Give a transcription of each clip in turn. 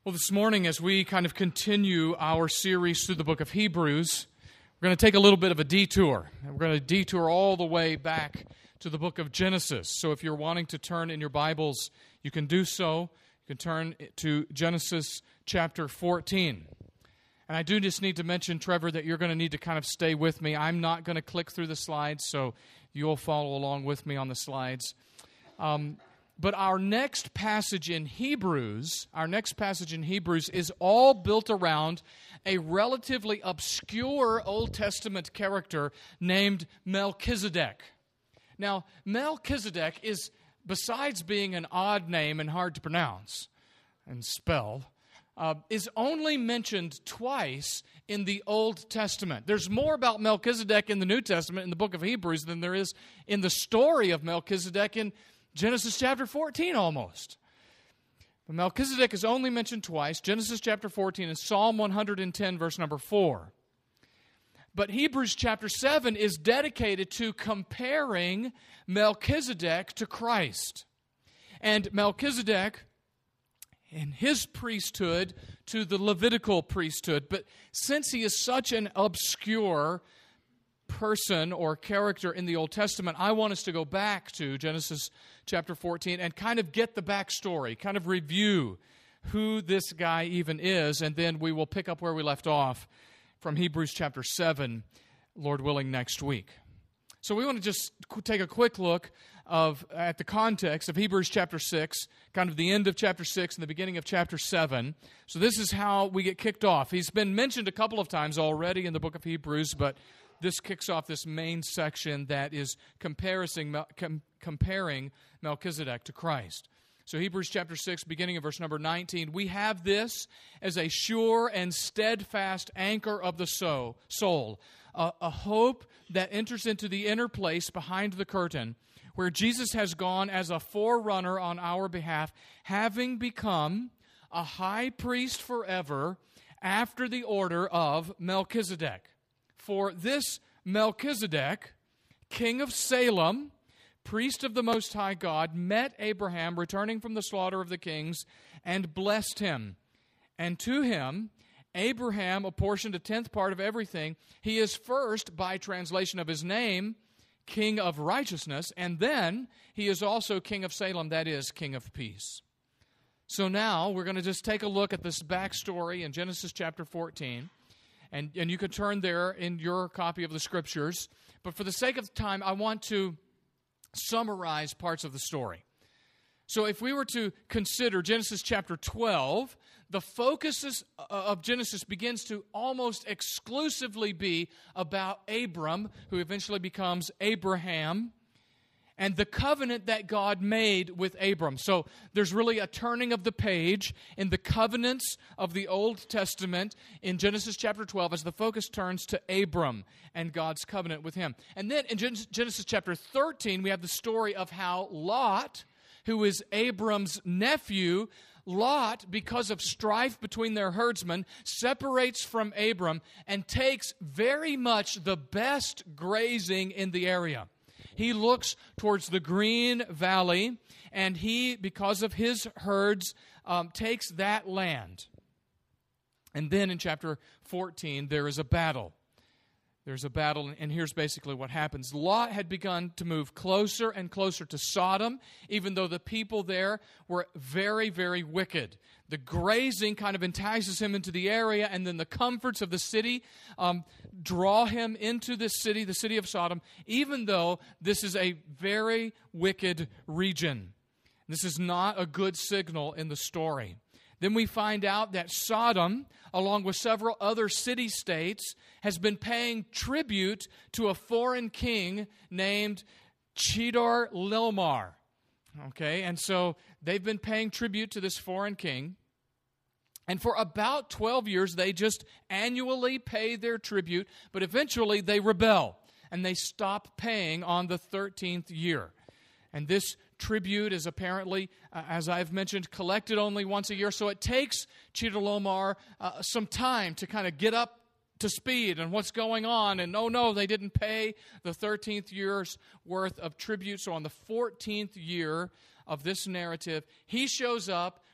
Well, this morning, as we kind of continue our series through the book of Hebrews, we're going to take a little bit of a detour. And we're going to detour all the way back to the book of Genesis. So if you're wanting to turn in your Bibles, you can do so. You can turn to Genesis chapter 14. And I do just need to mention, Trevor, that you're going to need to kind of stay with me. I'm not going to click through the slides, so you'll follow along with me on the slides. But our next passage in Hebrews is all built around a relatively obscure Old Testament character named Melchizedek. Now, Melchizedek is, besides being an odd name and hard to pronounce and spell, is only mentioned twice in the Old Testament. There's more about Melchizedek in the New Testament in the book of Hebrews than there is in the story of Melchizedek in Genesis chapter 14 almost. But Melchizedek is only mentioned twice, Genesis chapter 14 and Psalm 110 verse number 4. But Hebrews chapter 7 is dedicated to comparing Melchizedek to Christ. And Melchizedek in his priesthood to the Levitical priesthood. But since he is such an obscure person or character in the Old Testament, I want us to go back to Genesis chapter 14 and kind of get the backstory, kind of review who this guy even is, and then we will pick up where we left off from Hebrews chapter 7, Lord willing, next week. So we want to just take a quick look at the context of Hebrews chapter 6, kind of the end of chapter 6 and the beginning of chapter 7. So this is how we get kicked off. He's been mentioned a couple of times already in the book of Hebrews, but this kicks off this main section that is comparing Melchizedek to Christ. So Hebrews chapter 6, beginning of verse number 19, we have this as a sure and steadfast anchor of the soul, a hope that enters into the inner place behind the curtain, where Jesus has gone as a forerunner on our behalf, having become a high priest forever after the order of Melchizedek. For this Melchizedek, king of Salem, priest of the Most High God, met Abraham returning from the slaughter of the kings and blessed him. And to him, Abraham apportioned a tenth part of everything. He is first, by translation of his name, king of righteousness, and then he is also king of Salem, that is, king of peace. So now we're going to just take a look at this backstory in Genesis chapter 14. And you can turn there in your copy of the Scriptures. But for the sake of time, I want to summarize parts of the story. So if we were to consider Genesis chapter 12, the focus of Genesis begins to almost exclusively be about Abram, who eventually becomes Abraham, and the covenant that God made with Abram. So there's really a turning of the page in the covenants of the Old Testament in Genesis chapter 12 as the focus turns to Abram and God's covenant with him. And then in Genesis chapter 13, we have the story of how Lot, who is Abram's nephew, Lot, because of strife between their herdsmen, separates from Abram and takes very much the best grazing in the area. He looks towards the green valley, and he, because of his herds, takes that land. And then in chapter 14, there is a battle. There's a battle, and here's basically what happens. Lot had begun to move closer and closer to Sodom, even though the people there were very, very wicked. The grazing kind of entices him into the area, and then the comforts of the city draw him into this city, the city of Sodom, even though this is a very wicked region. This is not a good signal in the story. Then we find out that Sodom, along with several other city-states, has been paying tribute to a foreign king named Chedorlaomer. Okay, and so they've been paying tribute to this foreign king. And for about 12 years, they just annually pay their tribute, but eventually they rebel, and they stop paying on the 13th year. And this tribute is apparently, as I've mentioned, collected only once a year. So it takes Chedorlaomer some time to kind of get up to speed and what's going on. And oh no, they didn't pay the 13th year's worth of tribute. So on the 14th year of this narrative, he shows up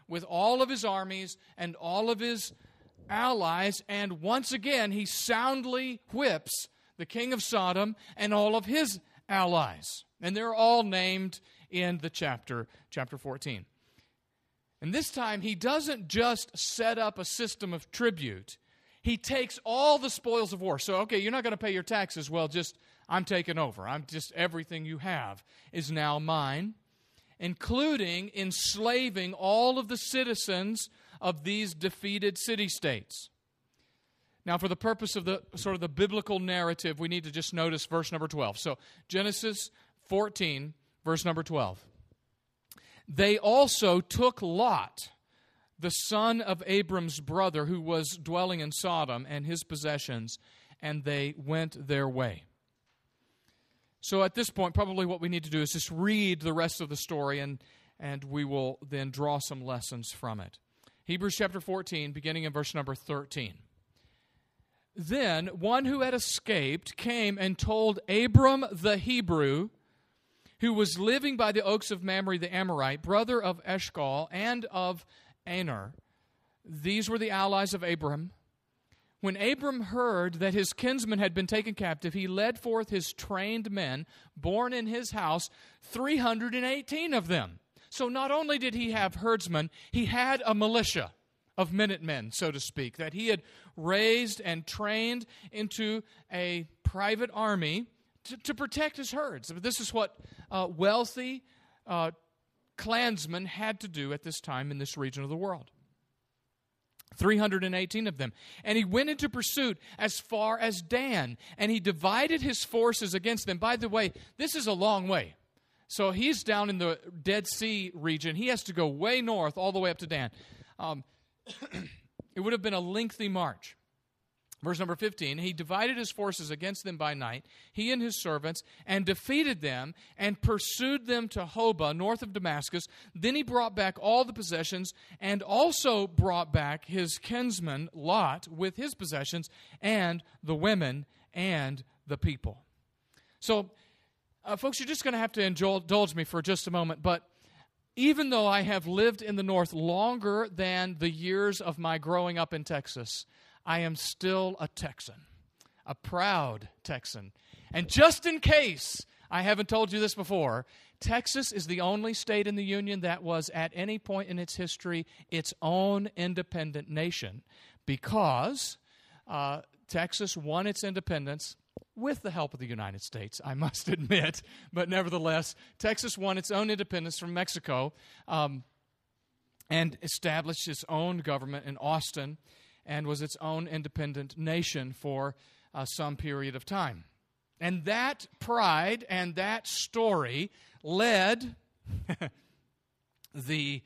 with all of his armies and all of his allies, and once again he soundly whips the king of Sodom and all of his allies. And they're all named in the chapter 14. And this time he doesn't just set up a system of tribute. He takes all the spoils of war. So, okay, you're not going to pay your taxes. Well, I'm taking over. Everything you have is now mine, including enslaving all of the citizens of these defeated city-states. Now, for the purpose of the biblical narrative, we need to just notice verse number 12. So, Genesis 14, verse number 12. They also took Lot, the son of Abram's brother, who was dwelling in Sodom, and his possessions, and they went their way. So at this point, probably what we need to do is just read the rest of the story, and we will then draw some lessons from it. Hebrews chapter 14, beginning in verse number 13. Then one who had escaped came and told Abram the Hebrew, who was living by the oaks of Mamre the Amorite, brother of Eshcol and of Aner. These were the allies of Abram. When Abram heard that his kinsman had been taken captive, he led forth his trained men, born in his house, 318 of them. So not only did he have herdsmen, he had a militia of minutemen, so to speak, that he had raised and trained into a private army to protect his herds. This is what wealthy clansmen had to do at this time in this region of the world. 318 of them. And he went into pursuit as far as Dan, and he divided his forces against them. By the way, this is a long way. So he's down in the Dead Sea region. He has to go way north all the way up to Dan. It would have been a lengthy march. Verse number 15, he divided his forces against them by night, he and his servants, and defeated them and pursued them to Hobah, north of Damascus. Then he brought back all the possessions and also brought back his kinsman Lot with his possessions and the women and the people. So, folks, you're just going to have to indulge me for just a moment, but even though I have lived in the north longer than the years of my growing up in Texas, I am still a Texan, a proud Texan. And just in case I haven't told you this before, Texas is the only state in the Union that was at any point in its history its own independent nation, because Texas won its independence with the help of the United States, I must admit. But nevertheless, Texas won its own independence from Mexico and established its own government in Austin, and was its own independent nation for some period of time. And that pride and that story led the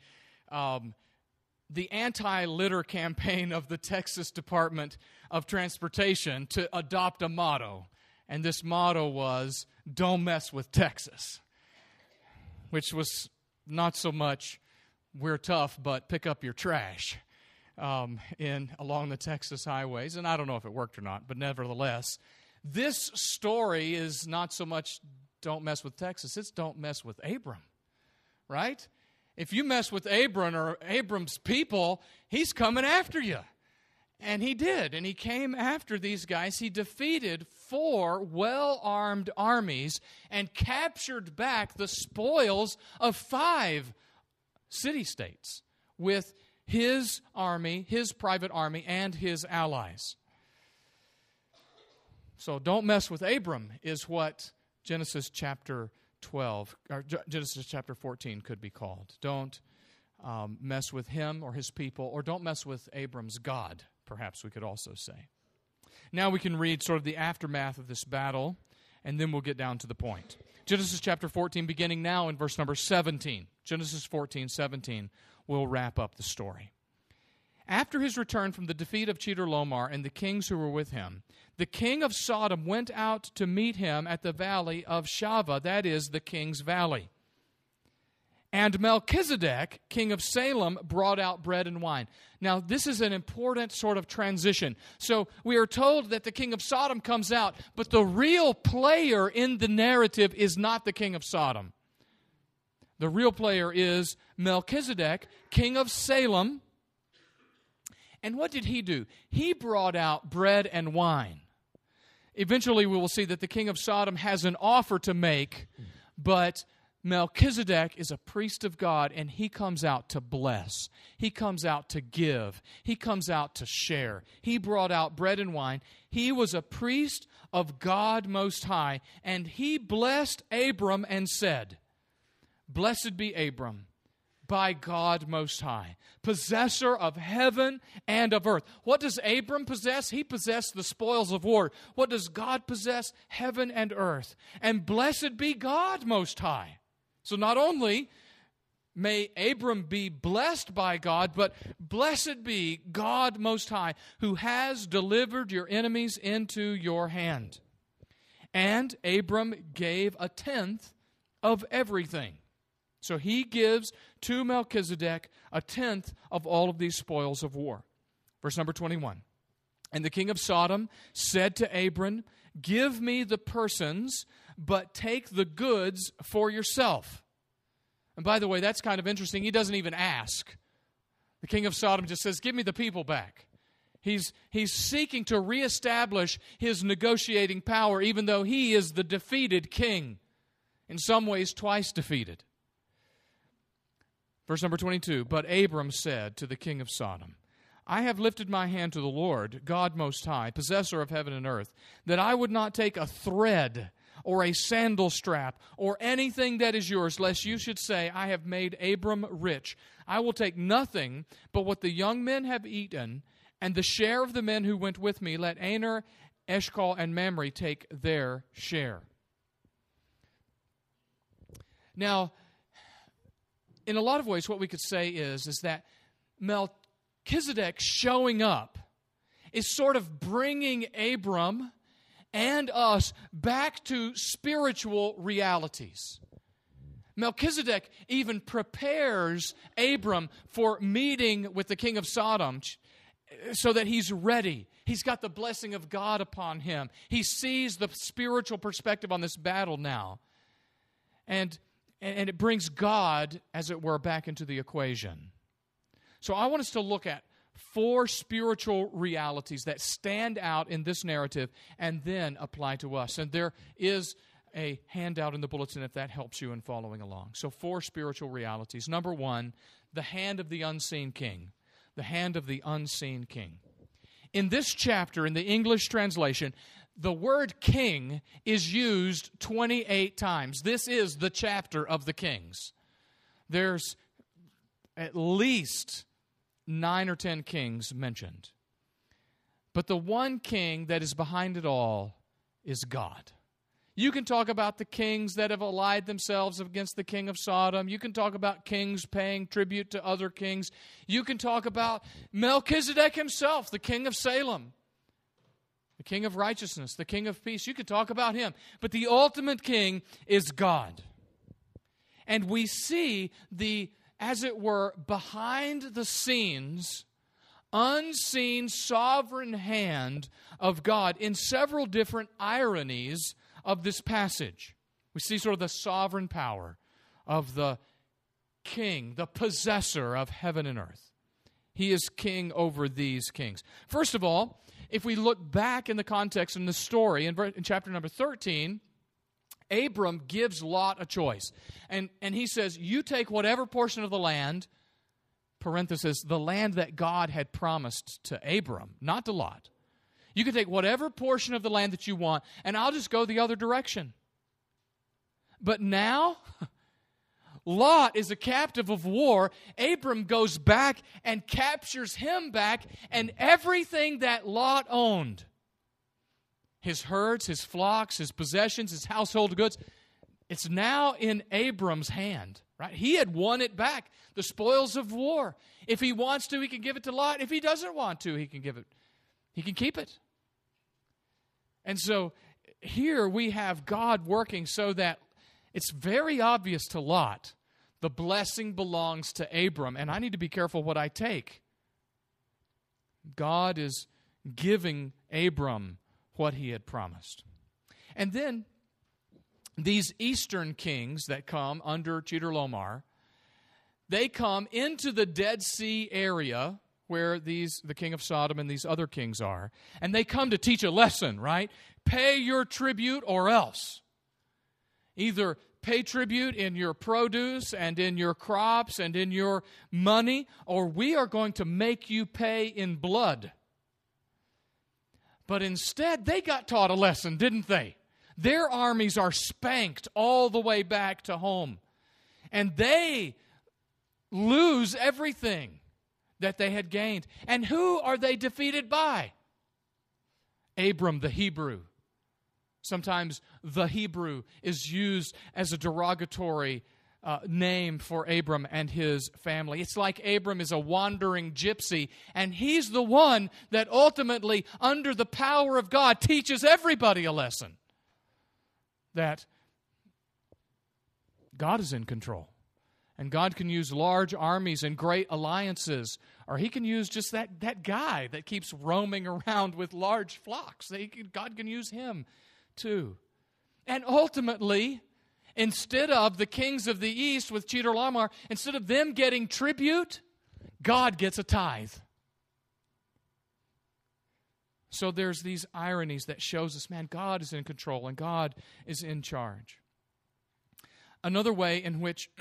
anti-litter campaign of the Texas Department of Transportation to adopt a motto. And this motto was, "Don't mess with Texas," which was not so much, "We're tough, but pick up your trash." Along the Texas highways, and I don't know if it worked or not, but nevertheless, this story is not so much don't mess with Texas, it's don't mess with Abram, right? If you mess with Abram or Abram's people, he's coming after you. And he did, and he came after these guys. He defeated 4 well-armed armies and captured back the spoils of 5 city-states with his army, his private army, and his allies. So don't mess with Abram is what Genesis chapter 12, or Genesis chapter 14 could be called. Don't mess with him or his people, or don't mess with Abram's God, perhaps we could also say. Now we can read sort of the aftermath of this battle, and then we'll get down to the point. Genesis chapter 14, beginning now in verse number 17. Genesis 14, 17. We'll wrap up the story. After his return from the defeat of Chedorlaomer and the kings who were with him, the king of Sodom went out to meet him at the valley of Shaveh, that is, the king's valley. And Melchizedek, king of Salem, brought out bread and wine. Now, this is an important sort of transition. So we are told that the king of Sodom comes out, but the real player in the narrative is not the king of Sodom. The real player is Melchizedek, king of Salem. And what did he do? He brought out bread and wine. Eventually, we will see that the king of Sodom has an offer to make, but Melchizedek is a priest of God, and he comes out to bless. He comes out to give. He comes out to share. He brought out bread and wine. He was a priest of God Most High, and he blessed Abram and said, "Blessed be Abram by God Most High, possessor of heaven and of earth." What does Abram possess? He possessed the spoils of war. What does God possess? Heaven and earth. And blessed be God Most High. So not only may Abram be blessed by God, but blessed be God Most High, who has delivered your enemies into your hand. And Abram gave a tenth of everything. So he gives to Melchizedek a tenth of all of these spoils of war. Verse number 21. And the king of Sodom said to Abram, "Give me the persons, but take the goods for yourself." And by the way, that's kind of interesting. He doesn't even ask. The king of Sodom just says, "Give me the people back." He's seeking to reestablish his negotiating power, even though he is the defeated king. In some ways, twice defeated. Verse number 22, "But Abram said to the king of Sodom, I have lifted my hand to the Lord, God Most High, possessor of heaven and earth, that I would not take a thread or a sandal strap or anything that is yours, lest you should say, I have made Abram rich. I will take nothing but what the young men have eaten, and the share of the men who went with me. Let Aner, Eshcol, and Mamre take their share." Now, in a lot of ways, what we could say is that Melchizedek showing up is sort of bringing Abram and us back to spiritual realities. Melchizedek even prepares Abram for meeting with the king of Sodom so that he's ready. He's got the blessing of God upon him. He sees the spiritual perspective on this battle now. And it brings God, as it were, back into the equation. So I want us to look at 4 spiritual realities that stand out in this narrative and then apply to us. And there is a handout in the bulletin if that helps you in following along. So 4 spiritual realities. Number 1, the hand of the unseen king. The hand of the unseen king. In this chapter, in the English translation, the word king is used 28 times. This is the chapter of the kings. There's at least 9 or 10 kings mentioned. But the one king that is behind it all is God. You can talk about the kings that have allied themselves against the king of Sodom. You can talk about kings paying tribute to other kings. You can talk about Melchizedek himself, the king of Salem, the king of righteousness, the king of peace. You could talk about him. But the ultimate king is God. And we see the, as it were, behind the scenes, unseen sovereign hand of God in several different ironies of this passage. We see sort of the sovereign power of the king, the possessor of heaven and earth. He is king over these kings. First of all, if we look back in the context in the story, in chapter number 13, Abram gives Lot a choice. And he says, you take whatever portion of the land, parenthesis, the land that God had promised to Abram, not to Lot. You can take whatever portion of the land that you want, and I'll just go the other direction. But now, Lot is a captive of war. Abram goes back and captures him back and everything that Lot owned. His herds, his flocks, his possessions, his household goods. It's now in Abram's hand, right? He had won it back, the spoils of war. If he wants to, he can give it to Lot. If he doesn't want to, he can keep it. And so here we have God working so that it's very obvious to Lot the blessing belongs to Abram, and I need to be careful what I take. God is giving Abram what he had promised. And then these eastern kings that come under Chedorlaomer, they come into the Dead Sea area where the king of Sodom and these other kings are, and they come to teach a lesson, right? Pay your tribute or else. Either pay tribute in your produce and in your crops and in your money, or we are going to make you pay in blood. But instead, they got taught a lesson, didn't they? Their armies are spanked all the way back to home. And they lose everything that they had gained. And who are they defeated by? Abram the Hebrew. Sometimes the Hebrew is used as a derogatory name for Abram and his family. It's like Abram is a wandering gypsy, and he's the one that ultimately, under the power of God, teaches everybody a lesson. That God is in control. And God can use large armies and great alliances, or He can use just that guy that keeps roaming around with large flocks. God can use him too. And ultimately, instead of the kings of the east with Chedorlaomer, instead of them getting tribute, God gets a tithe. So there's these ironies that shows us, man, God is in control and God is in charge. Another way in which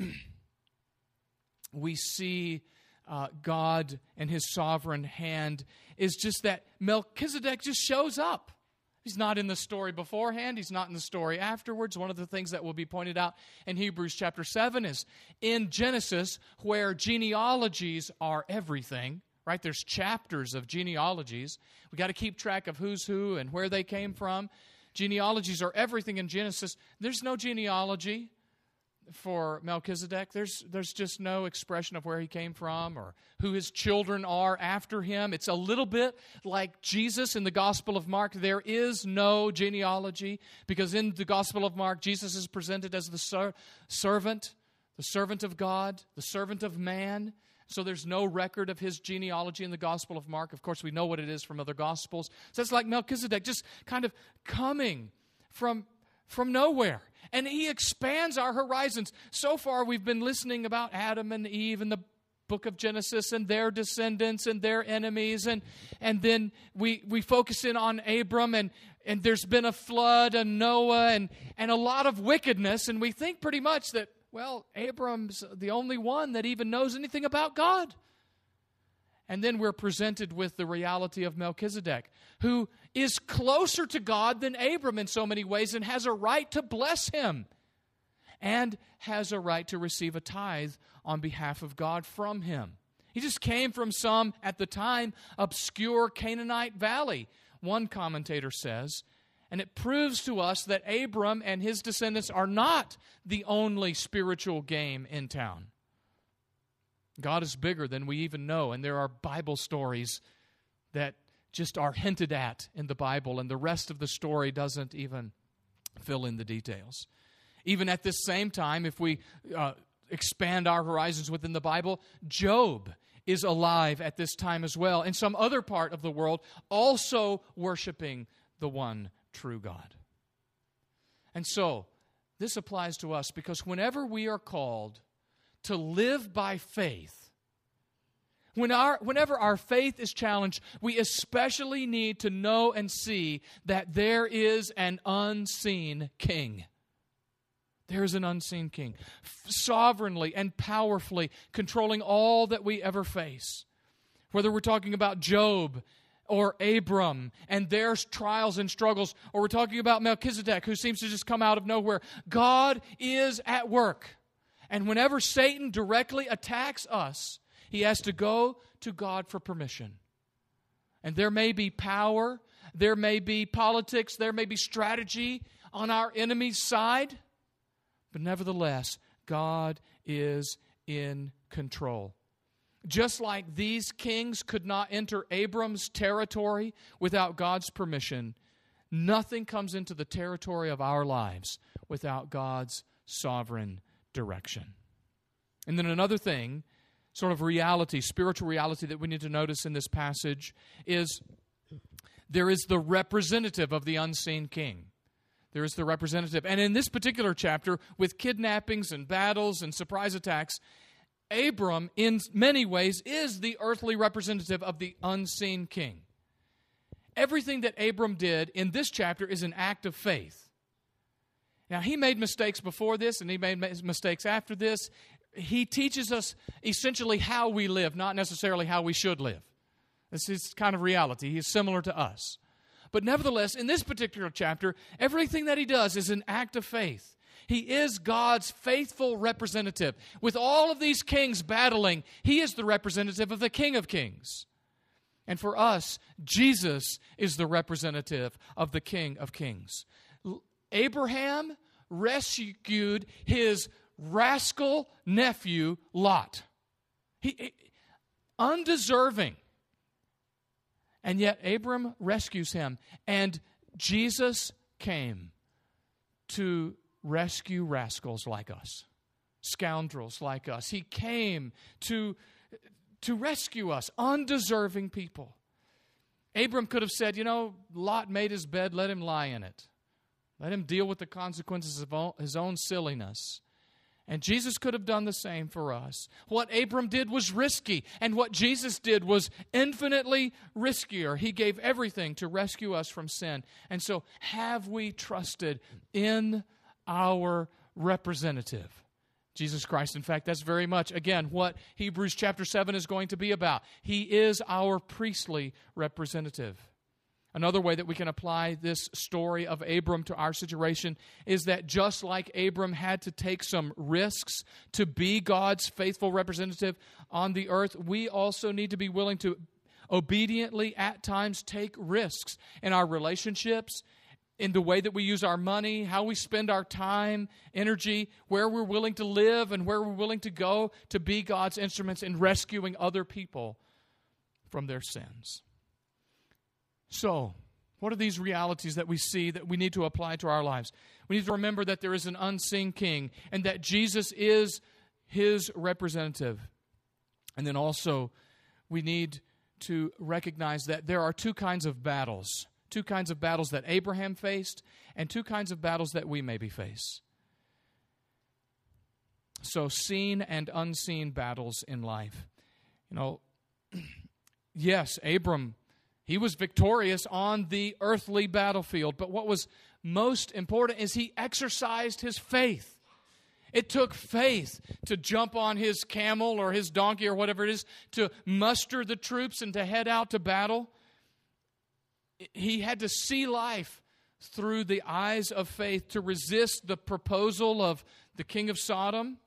we see God and His sovereign hand is just that Melchizedek just shows up. He's not in the story beforehand. He's not in the story afterwards. One of the things that will be pointed out in Hebrews chapter 7 is in Genesis, where genealogies are everything, right? There's chapters of genealogies. We got to keep track of who's who and where they came from. Genealogies are everything in Genesis. There's no genealogy for Melchizedek. There's just no expression of where he came from or who his children are after him. It's a little bit like Jesus in the Gospel of Mark. There is no genealogy because in the Gospel of Mark, Jesus is presented as the servant of God, the servant of man. So there's no record of his genealogy in the Gospel of Mark. Of course, we know what it is from other Gospels. So it's like Melchizedek just kind of coming from nowhere. And he expands our horizons. So far, we've been listening about Adam and Eve and the book of Genesis and their descendants and their enemies. And then we focus in on Abram and there's been a flood and Noah and a lot of wickedness. And we think pretty much that, well, Abram's the only one that even knows anything about God. And then we're presented with the reality of Melchizedek, who is closer to God than Abram in so many ways and has a right to bless him and has a right to receive a tithe on behalf of God from him. He just came from some, at the time, obscure Canaanite valley, one commentator says, and it proves to us that Abram and his descendants are not the only spiritual game in town. God is bigger than we even know, and there are Bible stories that just are hinted at in the Bible, and the rest of the story doesn't even fill in the details. Even at this same time, if we expand our horizons within the Bible, Job is alive at this time as well, in some other part of the world, also worshiping the one true God. And so, this applies to us because whenever we are called to live by faith, whenever our faith is challenged, we especially need to know and see that there is an unseen king. There is an unseen king, sovereignly and powerfully controlling all that we ever face. Whether we're talking about Job or Abram and their trials and struggles, or we're talking about Melchizedek, who seems to just come out of nowhere, God is at work. And whenever Satan directly attacks us, he has to go to God for permission. And there may be power, there may be politics, there may be strategy on our enemy's side, but nevertheless, God is in control. Just like these kings could not enter Abram's territory without God's permission, nothing comes into the territory of our lives without God's sovereign direction. And then another thing, sort of reality, spiritual reality that we need to notice in this passage is there is the representative of the unseen king. There is the representative. And in this particular chapter, with kidnappings and battles and surprise attacks, Abram, in many ways, is the earthly representative of the unseen king. Everything that Abram did in this chapter is an act of faith. Now, he made mistakes before this, and he made mistakes after this. He teaches us essentially how we live, not necessarily how we should live. This is kind of reality. He's similar to us. But nevertheless, in this particular chapter, everything that he does is an act of faith. He is God's faithful representative. With all of these kings battling, he is the representative of the King of Kings. And for us, Jesus is the representative of the King of Kings. Abraham rescued his rascal nephew, Lot. Undeserving. And yet Abram rescues him. And Jesus came to rescue rascals like us, scoundrels like us. He came to rescue us, undeserving people. Abram could have said, Lot made his bed, let him lie in it. Let him deal with the consequences of his own silliness. And Jesus could have done the same for us. What Abram did was risky, and what Jesus did was infinitely riskier. He gave everything to rescue us from sin. And so, have we trusted in our representative, Jesus Christ? In fact, that's very much, again, what Hebrews chapter 7 is going to be about. He is our priestly representative. Another way that we can apply this story of Abram to our situation is that just like Abram had to take some risks to be God's faithful representative on the earth, we also need to be willing to obediently at times take risks in our relationships, in the way that we use our money, how we spend our time, energy, where we're willing to live and where we're willing to go to be God's instruments in rescuing other people from their sins. So, what are these realities that we see that we need to apply to our lives? We need to remember that there is an unseen king and that Jesus is his representative. And then also, we need to recognize that there are two kinds of battles. Two kinds of battles that Abraham faced and two kinds of battles that we maybe face. So, seen and unseen battles in life. Yes, Abram, he was victorious on the earthly battlefield, but what was most important is he exercised his faith. It took faith to jump on his camel or his donkey or whatever it is to muster the troops and to head out to battle. He had to see life through the eyes of faith to resist the proposal of the king of Sodom.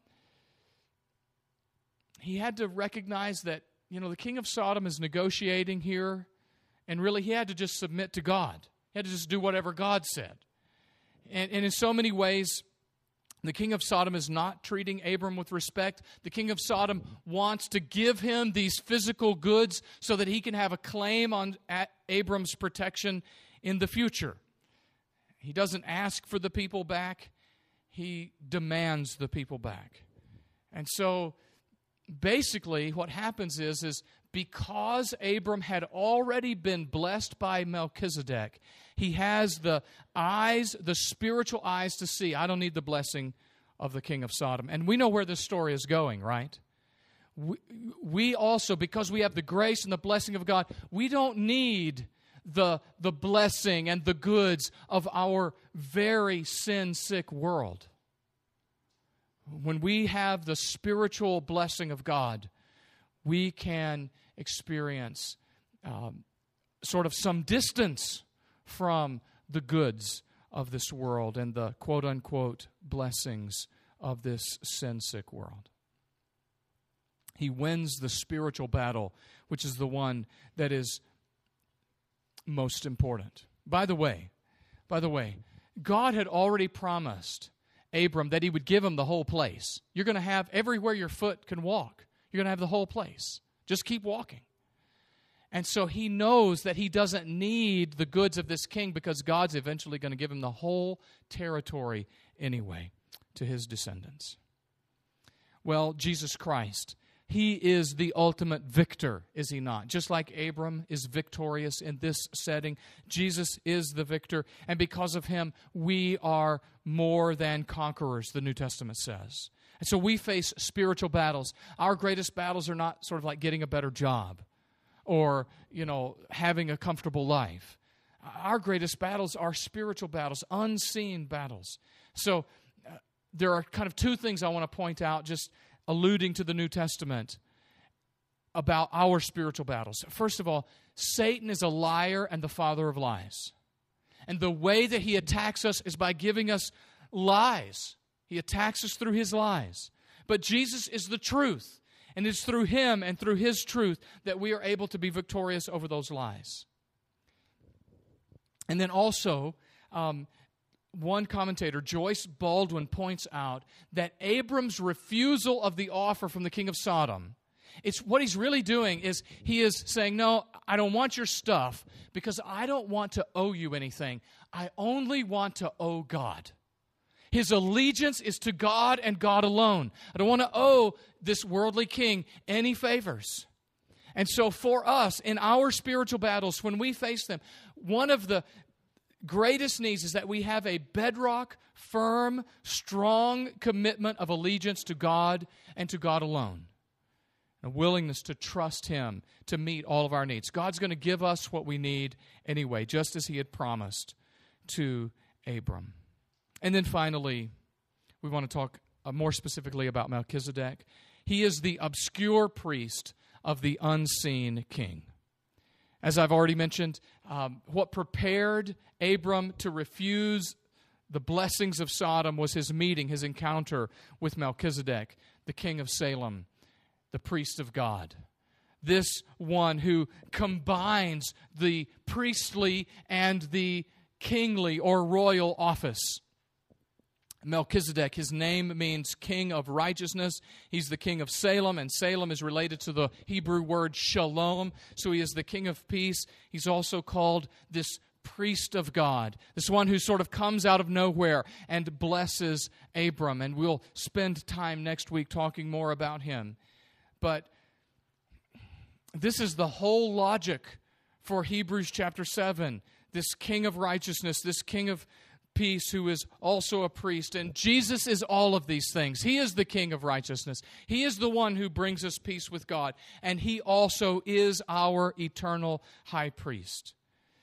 He had to recognize that, the king of Sodom is negotiating here. And really, he had to just submit to God. He had to just do whatever God said. And in so many ways, the king of Sodom is not treating Abram with respect. The king of Sodom wants to give him these physical goods so that he can have a claim on Abram's protection in the future. He doesn't ask for the people back. He demands the people back. And so, basically, what happens is because Abram had already been blessed by Melchizedek, he has the eyes, the spiritual eyes to see. I don't need the blessing of the king of Sodom. And we know where this story is going, right? We also, because we have the grace and the blessing of God, we don't need the blessing and the goods of our very sin-sick world. When we have the spiritual blessing of God, we can experience sort of some distance from the goods of this world and the quote-unquote blessings of this sin-sick world. He wins the spiritual battle, which is the one that is most important. By the way, God had already promised Abram that he would give him the whole place. You're going to have everywhere your foot can walk. You're going to have the whole place. Just keep walking. And so he knows that he doesn't need the goods of this king because God's eventually going to give him the whole territory anyway to his descendants. Well, Jesus Christ, He is the ultimate victor, is He not? Just like Abram is victorious in this setting, Jesus is the victor, and because of Him, we are more than conquerors, the New Testament says. And so we face spiritual battles. Our greatest battles are not sort of like getting a better job or, having a comfortable life. Our greatest battles are spiritual battles, unseen battles. So there are kind of two things I want to point out, just alluding to the New Testament about our spiritual battles. First of all, Satan is a liar and the father of lies. And the way that he attacks us is by giving us lies. He attacks us through his lies. But Jesus is the truth. And it's through Him and through His truth that we are able to be victorious over those lies. And then also, one commentator, Joyce Baldwin, points out that Abram's refusal of the offer from the king of Sodom, it's what he's really doing is he is saying, no, I don't want your stuff because I don't want to owe you anything. I only want to owe God. His allegiance is to God and God alone. I don't want to owe this worldly king any favors. And so for us, in our spiritual battles, when we face them, one of the greatest needs is that we have a bedrock, firm, strong commitment of allegiance to God and to God alone. A willingness to trust Him to meet all of our needs. God's going to give us what we need anyway, just as He had promised to Abram. And then finally, we want to talk more specifically about Melchizedek. He is the obscure priest of the unseen king. As I've already mentioned, what prepared Abram to refuse the blessings of Sodom was his meeting, his encounter with Melchizedek, the king of Salem, the priest of God. This one who combines the priestly and the kingly or royal office. Melchizedek, his name means king of righteousness. He's the king of Salem, and Salem is related to the Hebrew word shalom. So he is the king of peace. He's also called this priest of God, this one who sort of comes out of nowhere and blesses Abram. And we'll spend time next week talking more about him. But this is the whole logic for Hebrews chapter 7. This king of righteousness, this king of peace who is also a priest. And Jesus is all of these things. He is the king of righteousness. He is the one who brings us peace with God. And He also is our eternal high priest.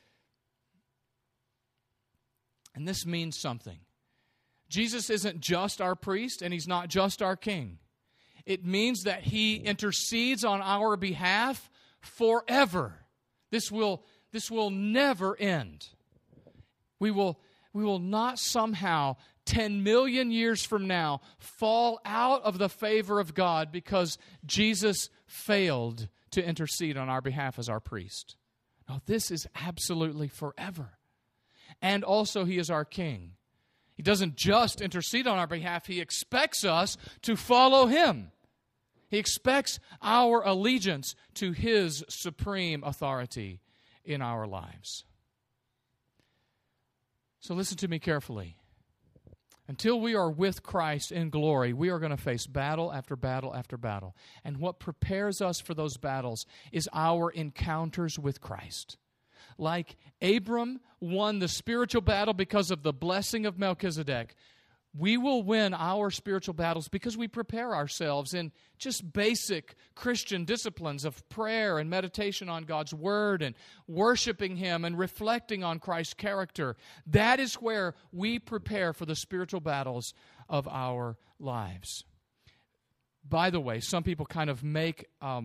And this means something. Jesus isn't just our priest, and He's not just our king. It means that He intercedes on our behalf forever. This will never end. We will not somehow 10 million years from now fall out of the favor of God because Jesus failed to intercede on our behalf as our priest. No, this is absolutely forever. And also He is our king. He doesn't just intercede on our behalf. He expects us to follow Him. He expects our allegiance to His supreme authority in our lives. So listen to me carefully. Until we are with Christ in glory, we are going to face battle after battle after battle. And what prepares us for those battles is our encounters with Christ. Like Abram won the spiritual battle because of the blessing of Melchizedek, we will win our spiritual battles because we prepare ourselves in just basic Christian disciplines of prayer and meditation on God's Word and worshiping Him and reflecting on Christ's character. That is where we prepare for the spiritual battles of our lives. By the way, some people kind of make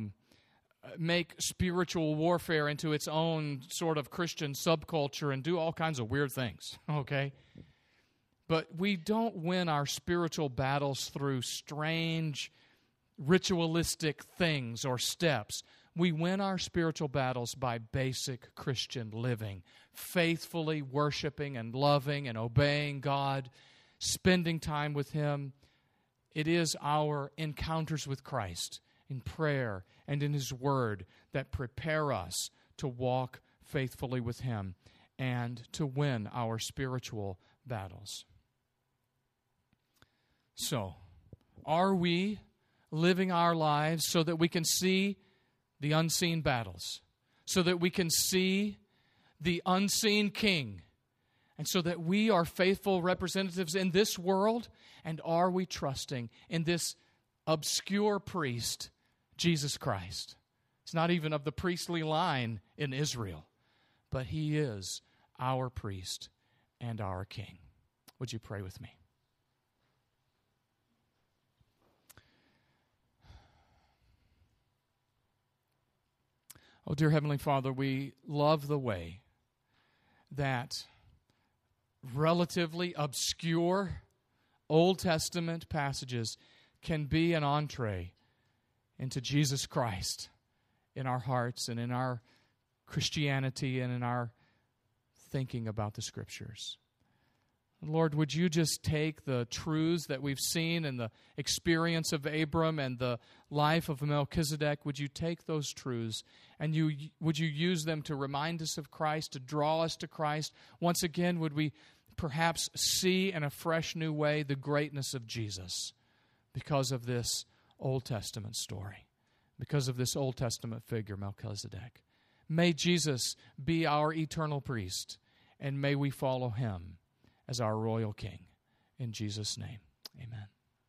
spiritual warfare into its own sort of Christian subculture and do all kinds of weird things, okay? But we don't win our spiritual battles through strange, ritualistic things or steps. We win our spiritual battles by basic Christian living, faithfully worshiping and loving and obeying God, spending time with Him. It is our encounters with Christ in prayer and in His Word that prepare us to walk faithfully with Him and to win our spiritual battles. So, are we living our lives so that we can see the unseen battles, so that we can see the unseen King, and so that we are faithful representatives in this world, and are we trusting in this obscure priest, Jesus Christ? It's not even of the priestly line in Israel, but he is our priest and our King. Would you pray with me? Oh, dear Heavenly Father, we love the way that relatively obscure Old Testament passages can be an entree into Jesus Christ in our hearts and in our Christianity and in our thinking about the Scriptures. Lord, would you just take the truths that we've seen in the experience of Abram and the life of Melchizedek, would you take those truths and would you use them to remind us of Christ, to draw us to Christ? Once again, would we perhaps see in a fresh new way the greatness of Jesus because of this Old Testament story, because of this Old Testament figure, Melchizedek? May Jesus be our eternal priest, and may we follow him as our royal King. In Jesus' name, amen.